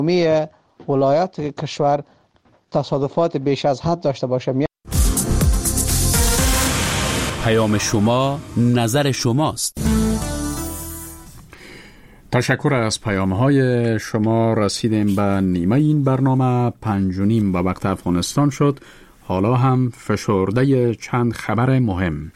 ولایات کشور تصادفات بیش از حد داشته باشه. پیام شما، نظر شماست. تشکر از پیام‌های شما. رسیدیم به نیمه این برنامه. 5:30 به وقت افغانستان شد. حالا هم فشرده چند خبر مهم.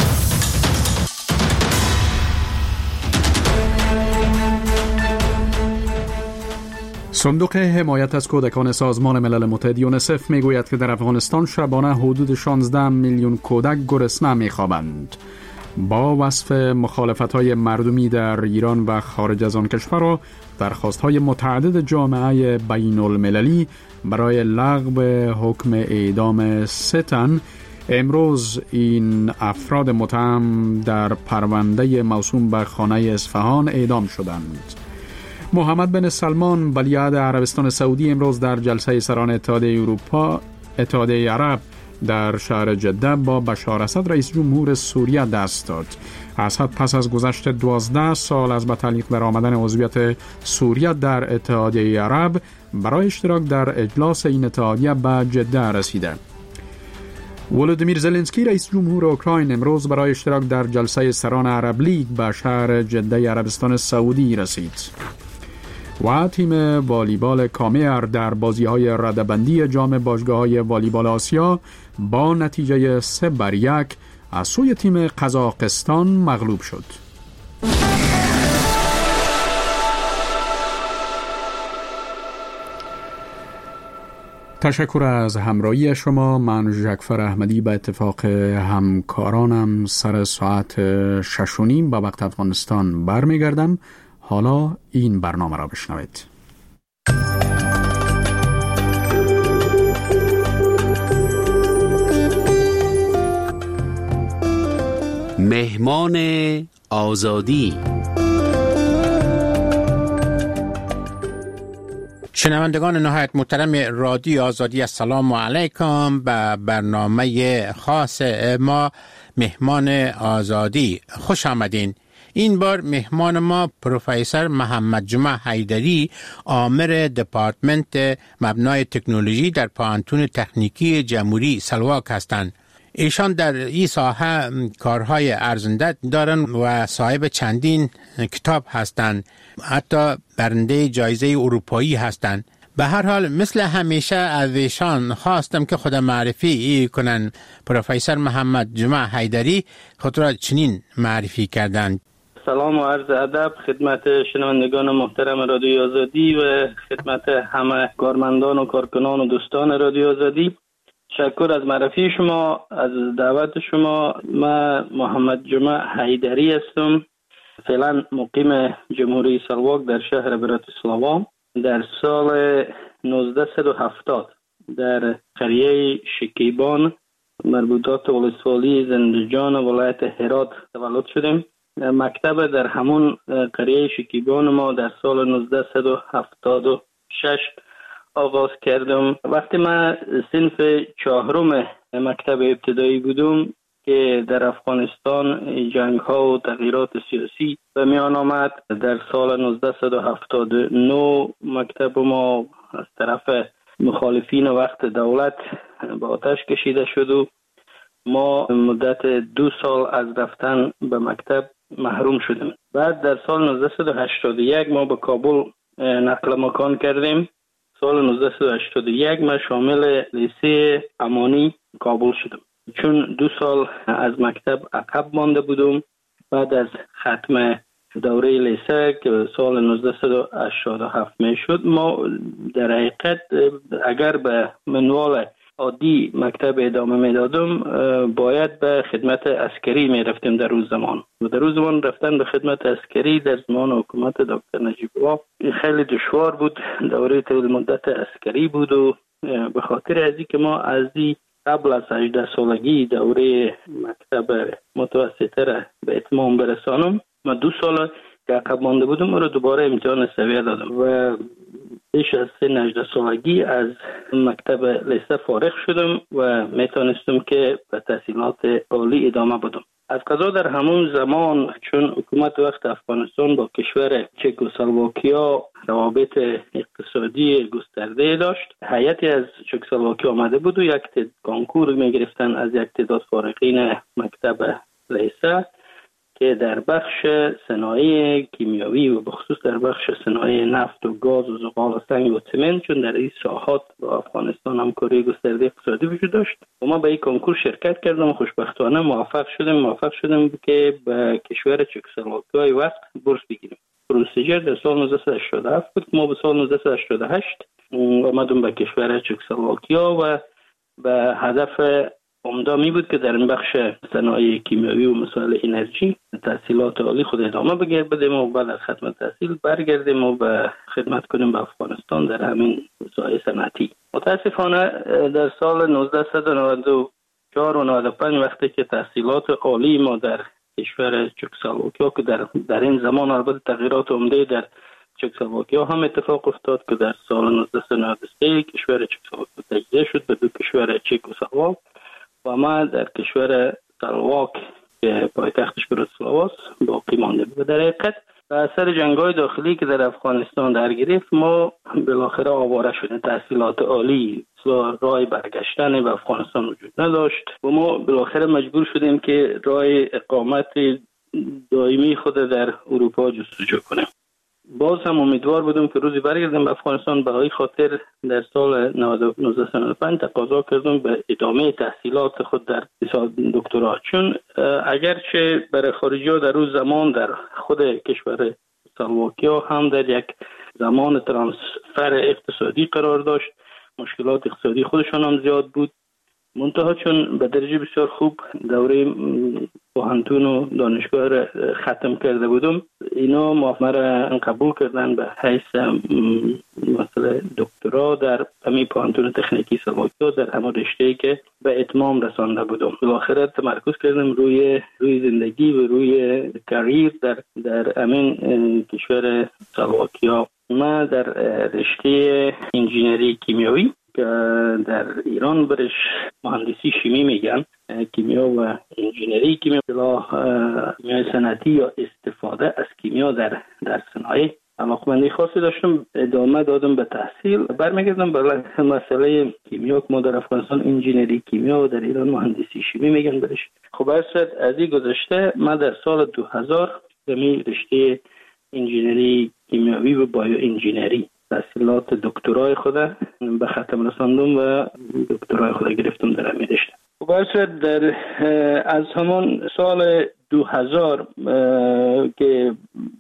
صندوق حمایت از کودکان سازمان ملل متحد یونیسف میگوید که در افغانستان شبانه حدود 16 میلیون کودک گرسنه میخوابند. با وصف مخالفت‌های مردمی در ایران و خارج از آن کشور و درخواست‌های متعدد جامعه بین المللی برای لغو حکم اعدام 3 تن، امروز این افراد متهم در پرونده موسوم به خانه اصفهان اعدام شدند. محمد بن سلمان ولیعهد عربستان سعودی امروز در جلسه سران اتحادیه عرب در شهر جده با بشار اسد رئیس جمهور سوریه دست داد. اسد پس از گذشت 12 سال از به تعلیق در آمدن عضویت سوریه در اتحادیه عرب برای اشتراک در اجلاس این اتحادیه به جده رسیده. ولودیمیر زلنسکی رئیس جمهور اوکراین امروز برای اشتراک در جلسه سران عرب لیگ به شهر جده عربستان سعودی رسید. و تیم والیبال کامر در بازی‌های رده‌بندی جام باشگاه‌های والیبال آسیا با نتیجه 3-1 از سوی تیم قزاقستان مغلوب شد. تشکر از همراهی شما. من ژکفر احمدی به اتفاق همکارانم سر ساعت 6:30 به وقت افغانستان برمیگردم. حالا این برنامه را بشنوید. مهمان آزادی. شنوندگان نهایت محترم رادیو آزادی، السلام علیکم. به برنامه خاص ما مهمان آزادی خوش آمدین. این بار مهمان ما پروفسور محمد جمعه حیدری، آمر دپارتمنت مبنای تکنولوژی در پانتون تکنیکی جمهوری سلواک هستند. ایشان در این ساحه کارهای ارزنده دارن و صاحب چندین کتاب هستند، حتی برنده جایزه اروپایی هستند. به هر حال مثل همیشه از ایشان خواستم که خود معرفی کنن. پروفسور محمد جمعه حیدری خود را چنین معرفی کردند. سلام و عرض ادب خدمت شنوندگان محترم رادیو آزادی و خدمت همه کارمندان و کارکنان و دوستان رادیو آزادی. تشکر از معرفی شما، از دعوت شما. من محمد جمعه حیدری هستم. فعلا مقیم جمهوری سلواک در شهر براتیسلاوا. در سال 1970 در قریه شکیبان مربوطات ولسوالی زندجان ولایت هرات تولد شدیم. مکتب در همون قریه شکیبان ما در سال 1976 آغاز کردم. وقتی من صنف 4 مکتب ابتدایی بودم که در افغانستان جنگ ها و تغییرات سیاسی به میان آمد، در سال 1979 مکتب ما از طرف مخالفین وقت دولت به آتش کشیده شد و ما مدت 2 سال از رفتن به مکتب محروم شدیم. بعد در سال 1981 ما به کابل نقل مکان کردیم. سال 1981 ما شامل لیسه امانی کابل شدم. چون 2 سال از مکتب عقب مانده بودم، بعد از ختم دوره لیسه که سال 1987 می شد، ما در حقیقت اگر به منوال عادی مکتب ادامه می دادم باید به خدمت عسکری می رفتیم. در روز زمان رفتن به خدمت عسکری در زمان حکومت دکتر نجیب الله خیلی دشوار بود. دوره طویل مدت عسکری بود و به خاطر ازی که ما از قبل از 18 سالگی دوره مکتب متوسطه را به اتمام برسانم، ما 2 سال که عقب مانده بودم رو دوباره امتحان سویه دادم و بیش از 18 سالگی از مکتب لیسه فارغ شدم و میتونستم که به تحصیلات عالی ادامه بدم. از قضا در همون زمان چون حکومت وقت افغانستان با کشور چکسلواکیا روابط اقتصادی گسترده داشت، هیئتی از چکسلواکیا آمده بود و یک کنکور می‌گرفتن از یک تعداد فارغین مکتب لیسه که در بخش صنایع کیمیاوی و بخصوص در بخش صنایع نفت و گاز و زغال و سنگ و سمنت، چون در این ساحات با افغانستان همکاری گسترده اقتصادی وجود داشت و ما به این کنکور شرکت کردم و خوشبختانه موفق شدم که به کشور چکسلواکیای وقت بورس بگیریم. پروسیجر در سال 1987 بود. ما به سال 1988 آمدیم به کشور چکسلواکیا و به هدف عمده می بود که در این بخش صنایع کیمیاوی و مسائل انرژی تحصیلات عالی خود ادامه بدیم و بعد از ختم تحصیل برگردیم و به خدمت کنیم به افغانستان در همین ساحه صنعتی. متاسفانه در سال 1994 و 95 وقتی که تحصیلات عالی ما در کشور چکسلواکیا که در این زمان البته تغییرات عمده در چکسلواکیا هم اتفاق افتاد که در سال 1993 کشور چکسلواکیا تجزیه شد به دو کشور چک و سلواک و ما در کشور سلواک که پایتختش براتسلاواست باقی مانده بود. در حقیقت به اثر جنگ‌های داخلی که در افغانستان در گرفت ما بالاخره آواره شدیم. تحصیلات عالی راه برگشتن به افغانستان وجود نداشت و ما بالاخره مجبور شدیم که راه اقامت دائمی خود در اروپا جستجو کنیم. باز هم امیدوار بودم که روزی برگردم به افغانستان. به این خاطر در سال 1995 تقاضا کردم به ادامه تحصیلات خود در دکترا، چون اگرچه برای خارجی‌ها در روز زمان در خود کشور سلواکیا هم در یک زمان ترانسفر اقتصادی قرار داشت، مشکلات اقتصادی خودشان هم زیاد بود، منتها چون به درجه بسیار خوب دوره پوهنتون و دانشگاه را ختم کرده بودم، اینا مرا قبول کردن به حیث مثلا دکترا در همین پوهنتون تکنیکی سلواکیا در همون رشته‌ای که به اتمام رسانده بودم. بالاخره تمرکز کردم روی زندگی و روی کریر در همین کشور سلواکیا. ما در رشته انجینری کیمیایی که در ایران برش مهندسی شیمی میگن، کیمیا و انجینری کیمیا صنعتی یا استفاده از کیمیا در صنایع علاقمندی خاصی داشتم، ادامه دادم به تحصیل. برمیگردم به مسئله کیمیا که ما در افغانستان انجینری کیمیا و در ایران مهندسی شیمی میگن برش. خب از این گذشته من در سال 2000 می رشته انجینری کیمیاوی و بایو انجینری تحصیلات دکترای خود به ختم رساندم و دکترای خود گرفتم در همین رشته. خب از همان سال 2000 که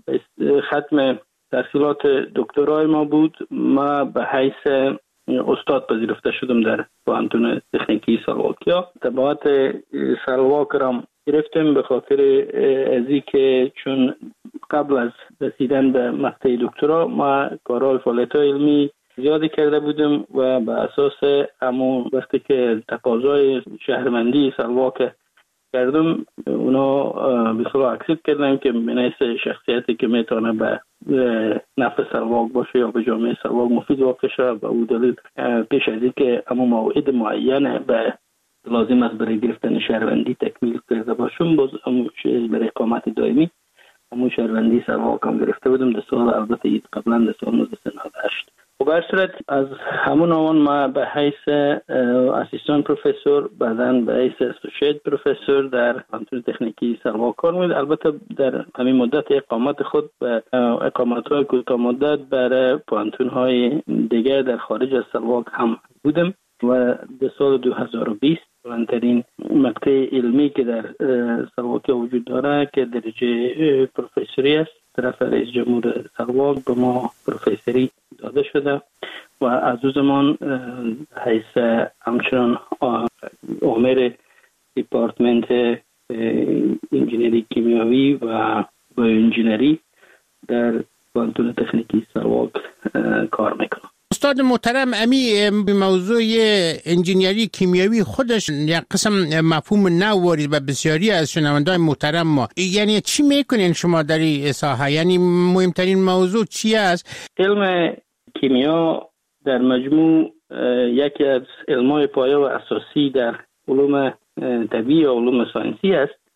ختم تحصیلات دکترای ما بود، ما به حیث استاد پذیرفته شدم در پوهنتون تکنیکی سلواکیا. تبعات سلواک را گرفتم به خاطر ازی که چون قبل از رسیدن به مقطع دکترا ما کارهای فعالیت‌های علمی زیادی کرده بودم و به اساس همون وقتی که تقاضای شهروندی سلواک کردم، اونا بسیار اکسپت کردن که منیس شخصیتی که میتونه به نفع سلواک باشه یا به جامعه سلواک مفید واقع شه. و او دلیل پیش از این که همون موعد معین به لازم است برای گرفتن شهروندی تکمیل کرده باشم، باز همون برای اقامت دائمی همون شهروندی سلواک هم گرفته بودم در سال البته اید قبلا در سال 1998. و به صورت از همون آن ما به حیث اسیستان پروفسور، بعداً به حیث اسوسییت پروفسور در پوهنتون تکنیکی سلواک کار می‌کردم. البته در همین مدت اقامت خود به اقامت‌های کوتاه مدت برای پوهنتون‌های دیگر در خارج از سلواک هم بودم و در سال 2020 بلندترین مقطع علمی که در سلواکیا وجود داره که درجه پروفسوری است، طرف رئیس جمهور سلواک به ما پروفسوری داده شده و از او زمان حیث همچنان عامل دیپارتمنت انجینری کیمیاوی و بایو انجینری در پوهنتون تکنیکی سلواک کار میکنم. استاد محترم، امی موضوع انجینری کیمیاوی خودش یک قسم مفهوم نو وارد به بسیاری از شنوندگان محترم ما. یعنی چی میکنین شما در این ساحه؟ یعنی مهمترین موضوع چی است؟ علم کیمیا در مجموع یکی از علمای پایه و اساسی در علوم طبیعی و علوم ساینسی است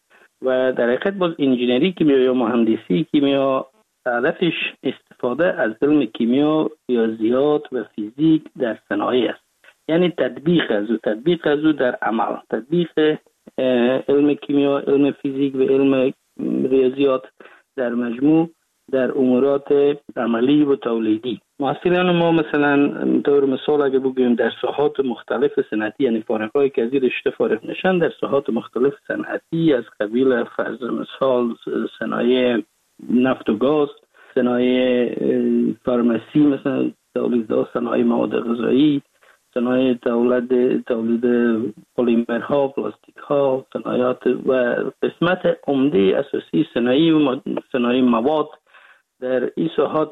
و در حقیقت باز انجینری کیمیا یا مهندسی کیمیا هدفش استفاده از علم کیمیا، ریاضیات و فیزیک در صنایع است. یعنی تطبیق از او در عمل، تطبیق علم کیمیا، علم فیزیک و علم ریاضیات در مجموع در امورات عملی و تولیدی. محصلان ما مثلا طور مثال اگه بگویم در ساحات مختلف صنعتی، یعنی فارغایی که از این رشته فارغ نشن در ساحات مختلف صنعتی از قبیل فرض مثال صنایع نفت و گاز، صنایع فارمسی، مثلا تولید صنایع مواد غذایی، صنایع تولید پلیمرها، پلاستیک ها، صنایعات و قسمت عمده اساسی صنایع مواد در این ساحات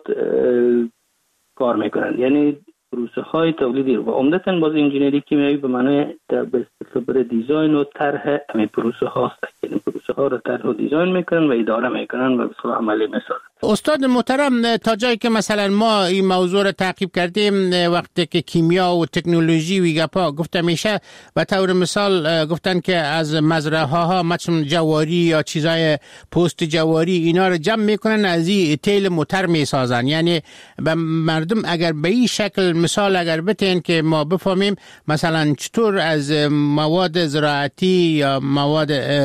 کار میکنند. یعنی پروسه های تولیدی و عمدتاً باز انجینری کیمیایی به معنای به خبر دیزاین و طرح همین پروسه هاست. یعنی پروسه ها رو طرح و دیزاین میکنن و اداره میکنن و به صورت عملی میسازن. استاد محترم، تا جایی که مثلا ما این موضوع رو تعقیب کردیم، وقتی که کیمیا و تکنولوژی و گپا گفته میشه و طور مثال گفتن که از مزرعه ها مثلا جواری یا چیزای پوست جواری اینا رو جمع میکنن، از این تیل موتر میسازن. یعنی به مردم اگر به این شکل مثال اگر بتین که ما بفهمیم مثلا چطور از مواد زراعتی یا مواد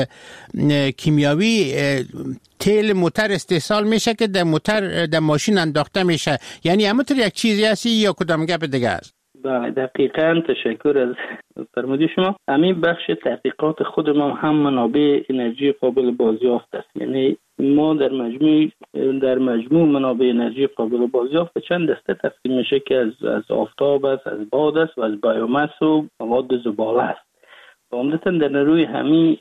کیمیاوی تیل موتر استحصال میشه که در ماشین انداخته میشه. یعنی همونطور یک چیزی هستی یا کدام گپ دیگه است؟ بله دقیقاً، تشکر از فرمودی شما. همین بخش تحقیقات خود ما هم منابع انرژی قابل بازیافت است. یعنی ما در مجموع منابع انرژی قابل بازیافت به چند دسته تقسیم میشه که از آفتاب است، از باد است و از بایوماس و مواد زباله است. عمدتاً در روی همین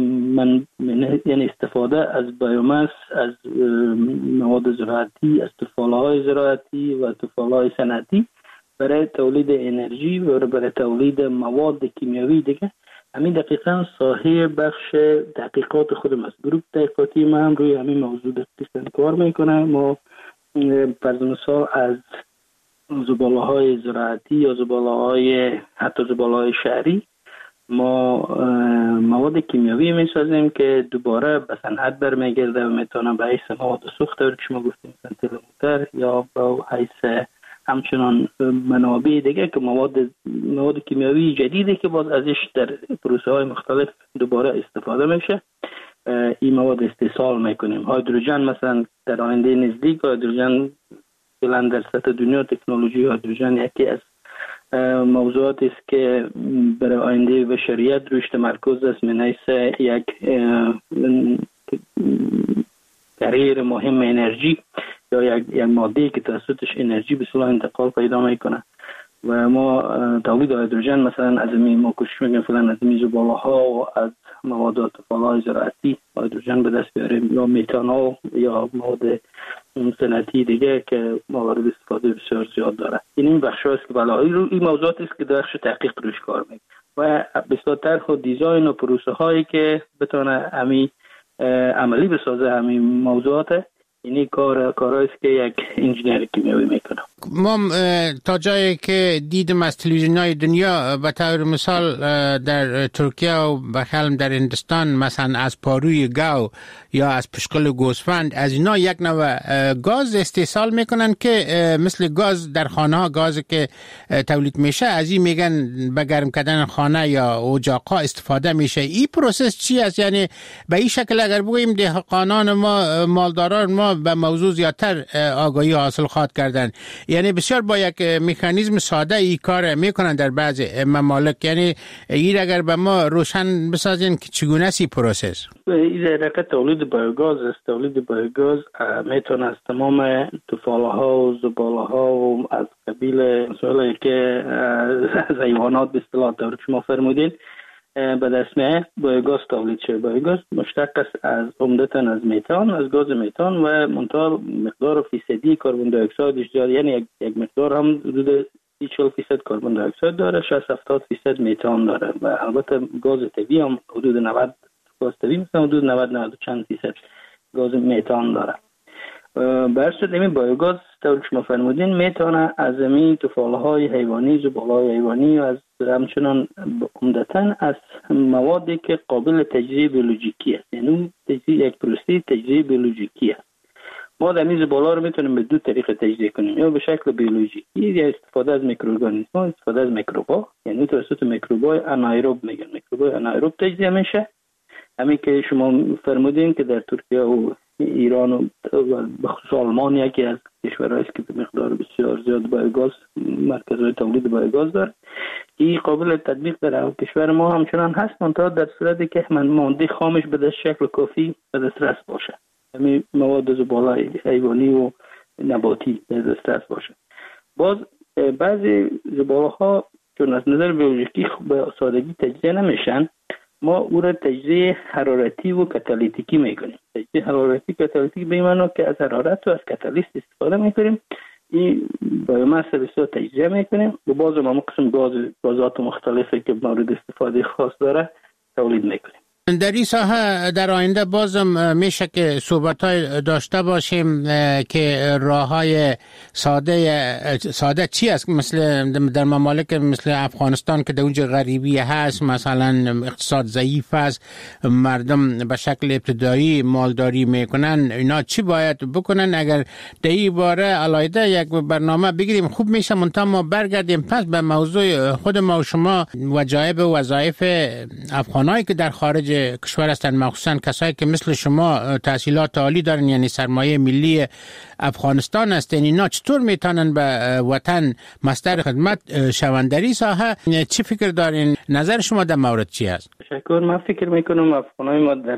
یعنی استفاده از بایوماس، از مواد زراعتی، از طفاله‌های زراعتی و طفاله‌های صنعتی برای تولید انرژی و برای تولید مواد کیمیاوی دیگه. همین دقیقاً ساحه بخش تحقیقات خودم است. گروه تحقیقاتی ما هم روی همین موضوع دقیقاً کار میکنه. ما فرض مثال از زباله‌های زراعتی یا حتی زباله‌های شهری ما مواد کیمیاوی میسازیم که دوباره به صنعت برمیگرده و میتونه به حیث مواد سوخت که شما گفتیم مثلا تیل موتر یا به حیث همچنان منابع دیگه که مواد کیمیاوی جدیدی که باز ازش در پروسه های مختلف دوباره استفاده میشه، این مواد استحصال میکنیم. هیدروژن مثلا در آینده نزدیک، هیدروژن فعلا در سطح دنیا تکنولوژی هیدروژن یکی از موضوعاتی است که برای آینده بشریت روش تمرکز است من حیث یک کریر مهم انرژی یا یک ماده که توسطش انرژی به صورت انتقال پیدا میکنه. و ما تولید هیدروژن مثلا از ما کوشش میکنیم فعلا از زباله ها و از مواد طفاله‌های زراعتی هیدروژن به دست بیاریم، یا میتانول یا مواد صنعتی دیگه که موارد استفاده بسیار زیاد داره. این بخش هست که این موضوعات است که در بخش تحقیق روش کار میکنه و بسیار طرح و دیزاین و پروسه هایی که بتونه همین عملی بسازه همین موضوعات. اینی کارهایی است که یک انجینر کیمیایی میکنه. ما تا جایی که دیدم از تلویزیون‌های دنیا به طور مثال در ترکیه و بخالم در هندوستان مثلا از پاروی گاو یا از پشقل گوسفند از اینا یک نوع گاز استحصال میکنن که مثل گاز در خانه ها، گازی که تولید میشه از این میگن به گرم کردن خانه یا اجاق‌ها استفاده میشه. این پروسس چی است؟ یعنی به این شکل اگر بگوییم دهقانان ما، مالداران ما به موضوع زیادتر آگاهی حاصل خواهد کردن. یعنی بسیار با یک مکانیزم ساده ای کار میکنن در بعض ممالک. یعنی این اگر به ما روشن بسازین که چگونه سی پروسس؟ این حرکت تولید بایوگاز است. تولید بایوگاز میتونه از تمام طفاله‌ها و زباله‌ها و از قبیل مسائلی که از حیوانات به اصطلاح طور شما فرمودین به دست میاد بایوگاز تولید شه. بایوگاز مشتق است از عمدتاً از میتان، از گاز میتان و منتها مقدار فیصدی کربن دی اکسایدش داره. یعنی یک مقدار هم حدود 40% کربن دی اکساید داره، 60-70% میتان داره و البته گاز طبیعی هم حدود 90 گاز طبیعی مثلا حدود 90 چند درصد گاز میتان داره. برشت این بایوگاز طور که شما فرمودین میتونه از این تفالهای حیوانی، زباله‌های حیوانی و از همچنان عمدتاً از موادی که قابل تجزیه بیولوژیکی است، یعنی یک پروسه تجزیه بیولوژیکی است. ما در این زباله رو میتونیم به دو طریق تجزیه کنیم، یا به شکل بیولوژیکی یا استفاده از میکروارگانیسم، استفاده از میکروبا، یعنی توسط میکروبای انایروب میگن، میکروبای انایروب تجزیه میشه. همین که شما فرمودین که در ترکیه و ایران و بخصوص آلمان یکی از کشورهایی است که به مقدار بسیار زیاد بایوگاز، مرکزهای تولید بایوگاز داره، این قابل تطبیق در کشور ما همچنان هست، منتها در صورتی که ماده خامش به دست شکل کافی به دسترس باشه، همین مواد زباله حیوانی و نباتی به دسترس باشه. باز بعضی زباله ها چون از نظر بیولوژیکی به سادگی تجزیه نمیشن، ما او را تجزیه حرارتی و کاتالیتیکی میکنیم. تجزیه حرارتی کاتالیتیک به معنی که از حرارت و از کاتالیست استفاده میکنیم، این بایوماس بسیار تجزیه میکنیم و باز ما قسم گازات مختلفی که مورد استفاده خاص داره تولید میکنیم. در این ساحه در آینده بازم میشه که صحبت‌های داشته باشیم که راه‌های ساده چی است، مثل در ممالک مثل افغانستان که در اونجا غریبی هست، مثلا اقتصاد ضعیف است، مردم به شکل ابتدایی مالداری میکنن، اینا چی باید بکنن؟ اگر در این باره علاوه یک برنامه بگیریم خوب میشه. منتها ما برگردیم پس به موضوع خود ما و شما، وظایف و وظایف افغانایی که در خارج کشور هستند، مخصوصا کسایی که مثل شما تحصیلات عالی دارن، یعنی سرمایه ملی افغانستان هستن، اینا چطور میتونن به وطن مصدر خدمت شوند؟ در این ساحه چی فکر دارین؟ نظر شما در مورد چی است؟ تشکر. من فکر میکنم افغانای ما در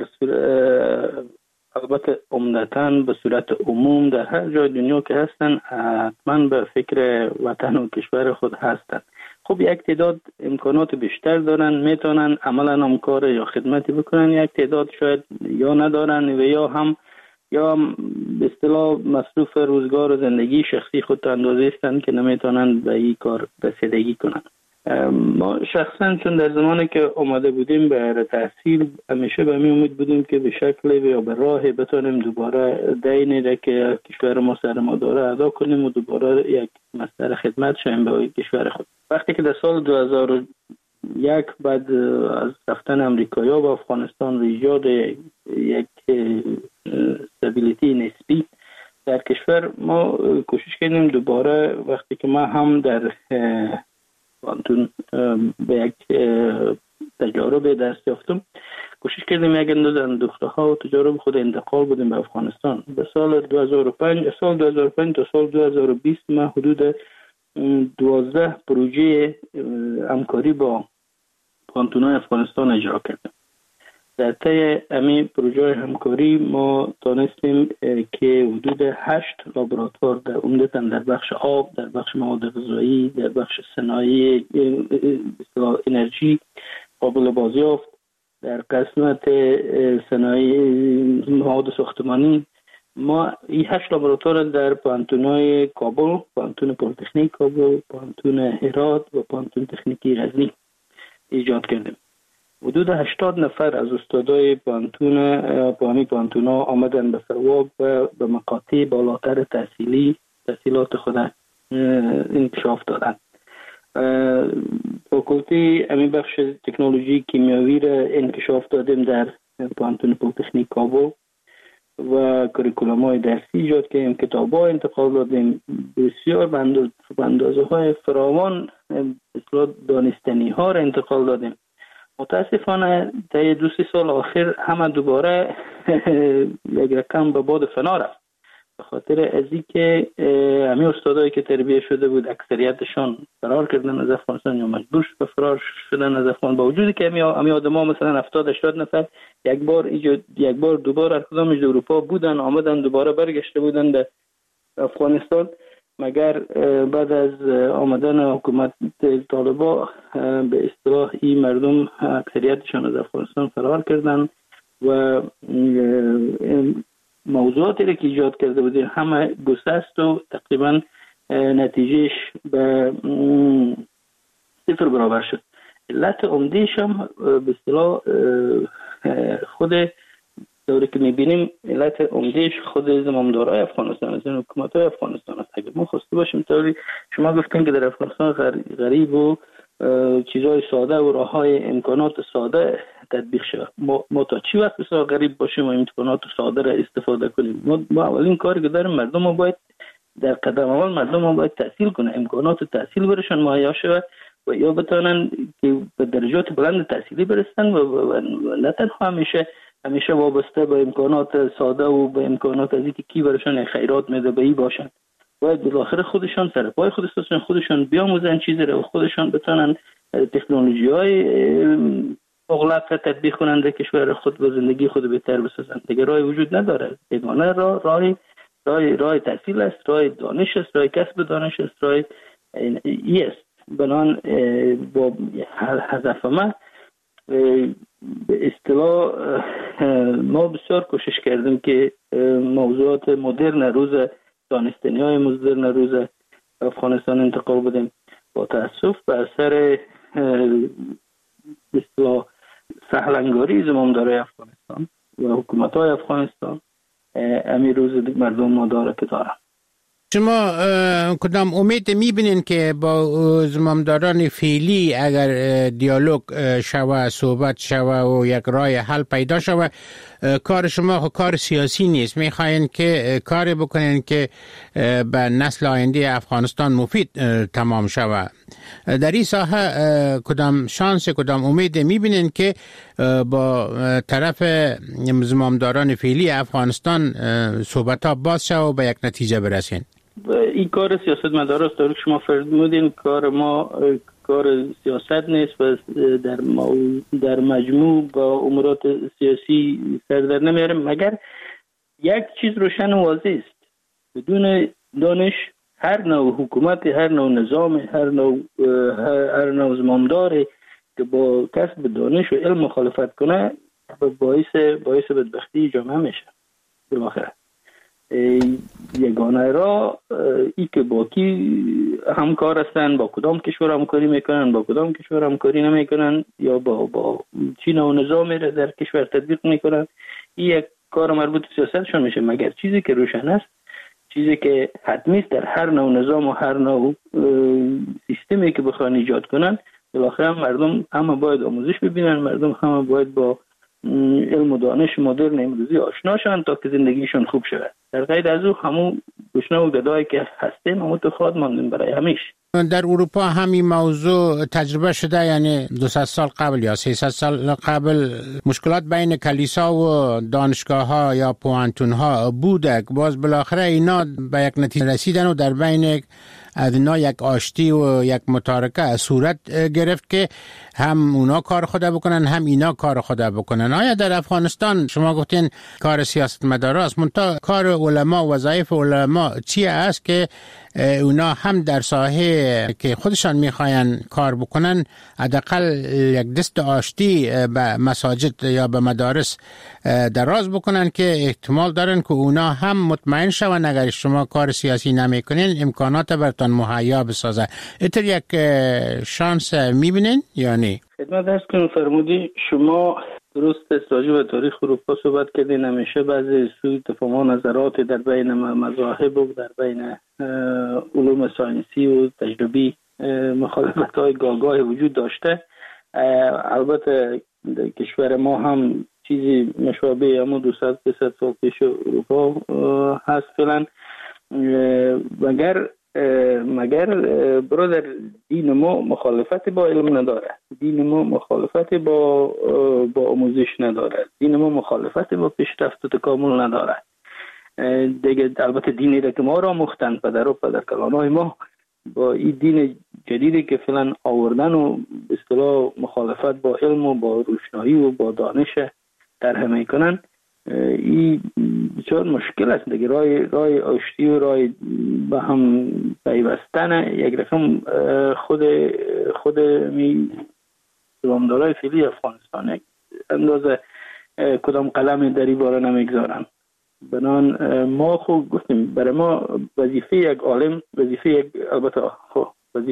البته عمدتاً به صورت عموم در هر جای دنیا که هستن حتما به فکر وطن و کشور خود هستن. خب یک تعداد امکانات بیشتر دارن، میتونن عملا هم کار یا خدمتی بکنن، یک تعداد شاید یا ندارن و یا به اصطلاح مصروف روزگار و زندگی شخصی خود اندازه هستند که نمیتونن به این کار رسیدگی کنن. ما شخصا چون در زمانی که اومده بودیم به تحصیل همیشه به می امید بودیم که به شکل یا به راه بتونیم دوباره دینی را که کشور ما سر ما داره ادا کنیم و دوباره یک مصدر خدمت شویم به کشور خود. وقتی که در سال 2001 بعد از رفتن امریکایی‌ها به افغانستان و ایجاد یک استابیلیتی نسبی در کشور، ما کوشش کردیم دوباره، وقتی که ما هم در پانتون به یک تجارب دست یافتم، کوشش کردیم یک اندازه اندوخته ها و تجارب خود انتقال بودیم به افغانستان. به سال 2005 تا سال 2020 ما حدود 12 پروژه همکاری با پانتون‌های افغانستان اجرا کردیم. در طی همین پروژه همکاری ما تانستیم که حدود 8 لابراتوار در عمدتاً در بخش آب، در بخش مواد غذایی، در بخش صنایع انرژی قابل بازیافت، در قسمت صنایع مواد ساختمانی، ما این 8 لابراتوار در پانتون‌های کابل، پانتون پلی‌تکنیک کابل، پانتون هرات و پانتون تکنیکی غزنی ایجاد کردیم. حدود 80 نفر از استادای پانتونا آمدن به سواب و به مقاطع بالاتر تحصیلات خود انکشاف دادن. فاکولته همین بخش تکنولوژی کیمیاوی را انکشاف دادیم در پانتون پلی‌تکنیک کابل و کریکولوم‌های درسی ایجاد کردیم، کتاب‌ها انتقال دادیم، بسیار به اندازه‌های فراوان دانستنی‌ها را انتقال دادیم. متاسفانه طی 2-3 سال آخر همه دوباره یک رقم به باد فنا رفت، به خاطر از اینکه همین استادایی که تربیت شده بود اکثریتشان فرار کردن از افغانستان یا مجبور به فرار شدن از افغانستان، با وجودی که همین آدما مثلا 70-80 نفر یک بار دوباره هر کدامش در اروپا بودن، آمدن دوباره برگشته بودن به افغانستان، مگر بعد از آمدن حکومت طالبا به اصطلاح این مردم اکثریتشان از افغانستان فرار کردن و موضوعاتی را که ایجاد کرده بودیم همه گسست و تقریبا نتیجهش به 0 برابر شد. علت عمده‌اش هم به اصطلاح خود دوری که میبینیم علت عمدهش خود زمامدارای افغانستان است، حکومت‌های افغانستان است. اگر ما خواسته باشیم طوری شما گفتین که در افغانستان غریب و چیزای ساده و راههای امکانات ساده تطبیق شود، ما تا چی وقت بسیار غریب باشیم و امکانات ساده را استفاده کنیم؟ ما اولین کاری که داریم مردم ما باید در قدم اول مردم ما باید تحصیل کنه، امکانات تحصیل برشان مهیا شود و یا بتانن که به درجات بلند تحصیلی برسن و نه تنها همیشه وابسته به امکانات ساده و به امکانات از اینکه کی برشان خیرات میده به ای باشن. باید بالاخره خودشان سر پای خودشان بیاموزن چیزی رو، خودشان بتانن تکنولوژی‌های مغلق تطبیق کنند در کشور خود و زندگی خود بهتر بسازند. دیگه راهی وجود نداره. یگانه راه تحصیل است، راه دانش است، راه کسب دانش است، راه است. بنان با هدف ما به اصطلاح ما بسیار کوشش کردیم که موضوعات مدرن روز دانستنی‌های مدرن روز افغانستان انتقال بدیم. با تأسف به اثر به اصطلاح سهلنگاری زمامدارای افغانستان و حکومت‌های افغانستان امی روز مردم ما داره که دارن. شما کدام امید میبینین که با زمامداران فعلی اگر دیالوگ شوه، صحبت شوه و یک راه حل پیدا شوه، کار شما کار سیاسی نیست، میخواین که کاری بکنین که به نسل آینده افغانستان مفید تمام شوه. در این ساحه کدام شانس، کدام امید میبینین که با طرف زمامداران فعلی افغانستان صحبت ها باز شوه و به یک نتیجه برسین؟ این کار سیاستمدار است. در شما فرمودین کار ما کار سیاست نیست و در مجموع با امورات سیاسی سر در نمیاریم، مگر یک چیز روشن و واضح است: بدون دانش هر نوع حکومت، هر نوع نظام، هر نوع زمامداری که با کسب دانش و علم مخالفت کنه باعث بدبختی جامعه میشه. بالاخره یگانه را ای که با کی همکار هستن، با کدام کشور همکاری میکنن، با کدام کشور همکاری نمیکنن، یا با چین و نظامی را در کشور تطبیق میکنن، این یک کار مربوط به سیاستشون میشه. مگر چیزی که روشن است، چیزی که حتمی است در هر نوع نظام و هر نوع سیستمی که بخوان ایجاد کنن، بالاخره مردم همه باید آموزش ببینن، مردم همه باید با علم و دانش مدرن امروزی آشنا شوند تا که زندگیشون خوب شود. در غیر از او همون گشنه و گدایی که هستیم همون تو خود ماندیم برای همیشه. در اروپا همین موضوع تجربه شده، یعنی 200 سال قبل یا 300 سال قبل مشکلات بین کلیسا و دانشگاه ها یا پوانتون ها بوده، باز بالاخره اینا به یک نتیجه رسیدن و در بین از اینا یک آشتی و یک متارکه صورت گرفت که هم اونا کار خود بکنن هم اینا کار خود بکنن. آیا در افغانستان شما گفتین کار سیاستمدار است، منتها کار علما، وظایف علما چی است که اونا هم در ساحه که خودشان میخواین کار بکنن حداقل یک دست آشتی به مساجد یا به مدارس دراز بکنن که احتمال دارن که اونا هم مطمئن شون اگر شما کار سیاسی نمیکنین امکانات برتان مهیا بسازه. اینطور یک شانس میبینین یا نه؟ خدمت عرض کنم فرمودی شما درست است، راجع به تاریخ اروپا صحبت کردین. همیشه بعضی سوء تفاهم و نظرات در بین مذاهب و در بین علوم ساینسی و تجربی مخالفت‌های گاهی وجود داشته. البته در کشور ما هم چیزی مشابه همون 200 سال پیش اروپا هست فعلا، مگر برادر دین ما مخالفت با علم نداره، دین ما مخالفت با آموزش نداره، دین ما مخالفت با پیشرفت و تکامل نداره. دیگه البته دینی را که ما را مختن پدر و پدرکلانای ما با این دین جدیدی که فعلا آوردن و به اصطلاح مخالفت با علم و با روشنایی و با دانش طرح میکنن، این بسیار مشکل است دیگه. رای آشتی و رای به هم پیوستن یک رقم خود می زمامدارای فعلی افغانستان یک اندازه کدام قلم در این باره نمیگذارن. بنان ما خوب گفتیم برای ما وظیفه یک عالم، وظیفه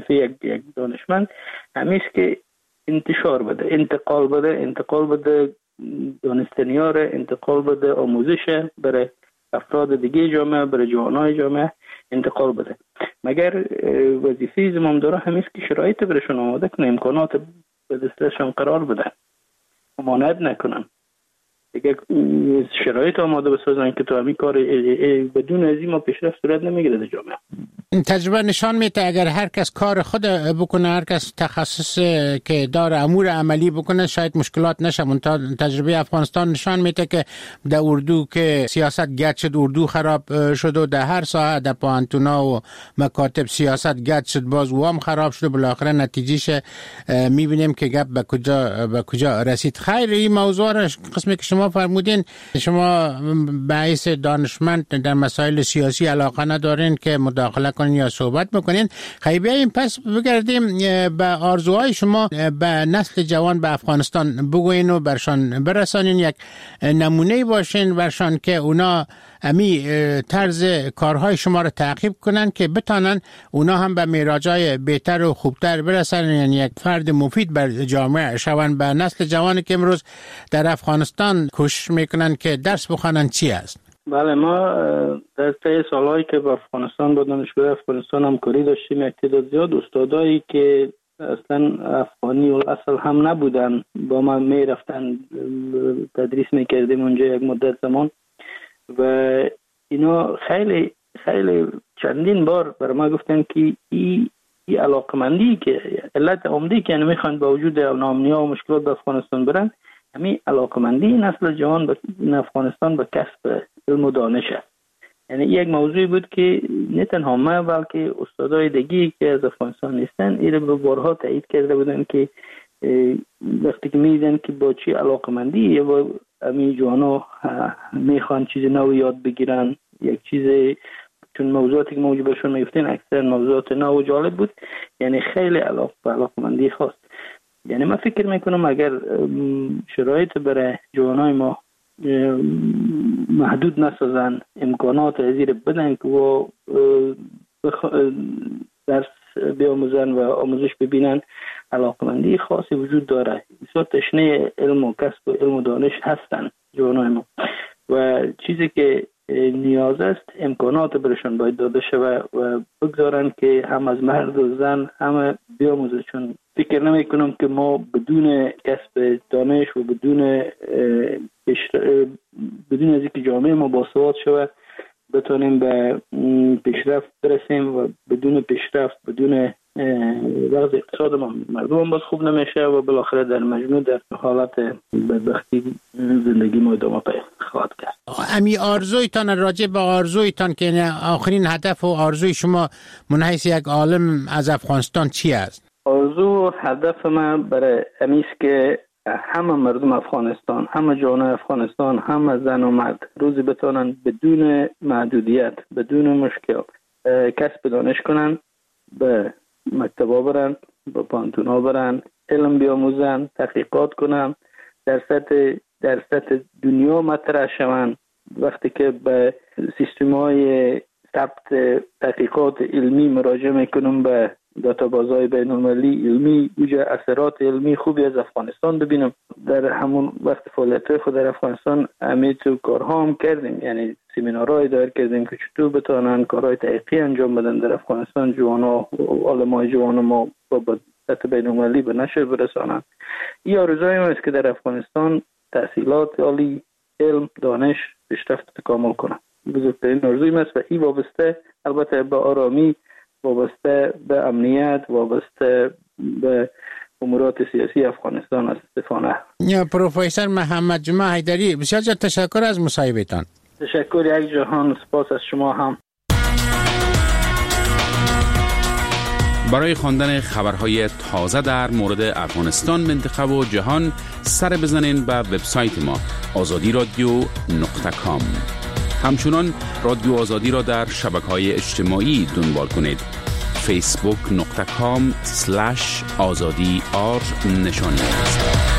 یک دانشمند همیست که انتشار بده، انتقال بده دانستنی‌ها را انتقال بده، آموزش برای افراد دیگه جامعه، برای جوانای جامعه انتقال بده. مگر وظیفه زمامدارا همیست که شرایط برشون آماده کنه، امکانات به دستشون قرار بده، ممانعت نکنن، دیگه شرایط آماده بسازن که تو همین کار بدون از این ما پیشرفت صورت نمیگیره در جامعه. تجربه نشان میده اگر هر کس کار خود بکنه، هر کس تخصص که داره امور عملی بکنه، شاید مشکلات نشه. تجربه افغانستان نشان میده که در اردو که سیاست گد شد، اردو خراب شد و در هر ساحه، در پانتونا و مکاتب سیاست گد شد، باز وام خراب شد. بالاخره نتیجهش میبینیم که گپ به کجا رسید. خیر، این موضوع را قسمی که شما فرمودین، شما باعث دانشمند در مسائل سیاسی علاقه ندارین که مداخله کنین یا صحبت بکنین. خیلی بیاییم پس بگردیم به آرزوهای شما به نسل جوان به افغانستان بگوین و برشان برسانین، یک نمونه باشین برشان که اونا امی طرز کارهای شما رو تعقیب کنن که بتانن اونا هم به میراجای بهتر و خوبتر برسن، یعنی یک فرد مفید بر جامعه شون. به نسل جوانی که امروز در افغانستان کوشش میکنن که درس بخونن چی است؟ بله، ما در طی سالهایی که با افغانستان با دانشگاه افغانستان همکاری داشتیم، یک تعداد زیاد استادایی که اصلا افغانی اصل هم نبودن با ما میرفتن، تدریس میکردیم اونجا یک مدت زمان و اینا خیلی خیلی چندین بار بر ما گفتن که این علاقمندی که علت عمده که میخوان با وجود ناامنی‌ها و مشکلات به افغانستان برن، همین علاقمندی نسل جوان به افغانستان به کسب علم و دانش است. یعنی یک موضوعی بود که نه تنها ما بلکه استادای دیگی که از افغانستان نیستن این رو به بارها تایید کرده بودن که وقتی که میدیدن که با چی علاقمندی یا همین جوانا میخوان چیز نو یاد بگیرن، یک چیز، چون موضوعاتی که موجودشون میفتین اکثر موضوعات نو و جالب بود، یعنی خیلی علاقمندی خواست. یعنی من فکر میکنم اگر شرایط برای جوانای ما محدود نسازن، امکانات ازیر بدن که و درس بیاموزن و آموزش ببینن، علاقمندی خاصی وجود داره. بسیار تشنه علم و کسب و علم و دانش هستن جوانای ما و چیزی که نیاز است امکانات برشان باید داده شود و بگذارن که هم از مرد و زن همه بیاموزن. چون فکر نمی کنم که ما بدون کسب دانش و بدون از اینکه جامعه ما باسواد شود بتونیم به پیشرفت برسیم و بدون پیشرفت، بدون وضع اقتصاد ما مردم باز خوب نمیشه و بالاخره در مجموع در حالت بدبختی زندگی ما ادامه خواهد کرد. امی آرزویتان، راجع به آرزویتان که آخرین هدف و آرزوی شما من حیث یک عالم از افغانستان چی است؟ آرزو و هدف من برای امیست که همه مردم افغانستان، همه جوانای افغانستان، همه زن و مرد روزی بتونن بدون محدودیت، بدون مشکل کسب دانش کنن، به مکتبا برن، به پانتونا برن، علم بیاموزن، تحقیقات کنن، در سطح دنیا مطرح شون. وقتی که به سیستم‌های ثبت تحقیقات علمی مراجعه میکنم، به داتابازهای بین‌المللی علمی، اوجه اثرات علمی خوبی از افغانستان ببینم. در همون وقت فعالیت خود در افغانستان تو کارها هم کردیم، یعنی سمینارهای دایر کردیم که چطور بتونن کارهای تحقیقی انجام بدن در افغانستان، جوانا و علمای جوان ما با سطح بین‌المللی به نشر برسانن. این آرزوی ما است که در افغانستان تحصیلات عالی، علم، دانش، پیشرفت تکامل کنه. بزرگترین آرزوی ما است و این وابسته البته به آرامی، وابسته به امنیت، وابسته به امورات سیاسی افغانستان است. استفانه پروفسور محمد جمعه حیدری، بسیار تشکر از مصاحبهتان. تشکر یک جهان، سپاس از شما هم. برای خواندن خبرهای تازه در مورد افغانستان، منطقه و جهان سر بزنین به وبسایت ما azadiradio.com. همچنان رادیو آزادی را در شبکه‌های اجتماعی دنبال کنید. facebook.com/azadi نشانی است.